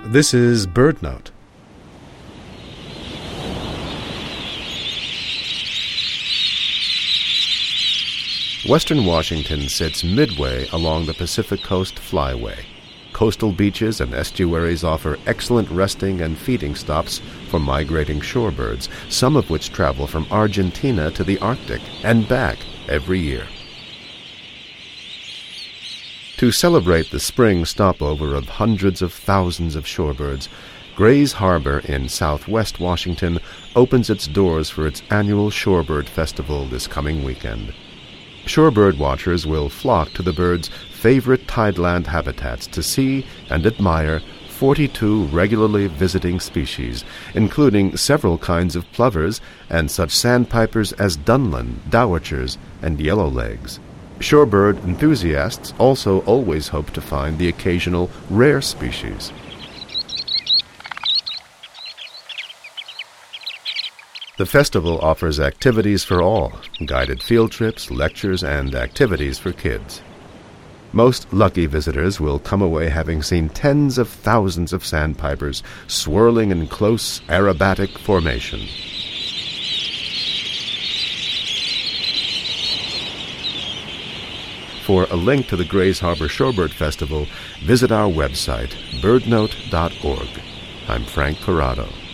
This is BirdNote. Western Washington sits midway along the Pacific Coast Flyway. Coastal beaches and estuaries offer excellent resting and feeding stops for migrating shorebirds, some of which travel from Argentina to the Arctic and back every year. To celebrate the spring stopover of hundreds of thousands of shorebirds, Grays Harbor in southwest Washington opens its doors for its annual Shorebird Festival this coming weekend. Shorebird watchers will flock to the birds' favorite tideland habitats to see and admire 42 regularly visiting species, including several kinds of plovers and such sandpipers as dunlin, dowitchers, and yellowlegs. Shorebird enthusiasts also always hope to find the occasional rare species. The festival offers activities for all, guided field trips, lectures, and activities for kids. Most lucky visitors will come away having seen tens of thousands of sandpipers swirling in close aerobatic formation. For a link to the Grays Harbor Shorebird Festival, visit our website, birdnote.org. I'm Frank Corrado.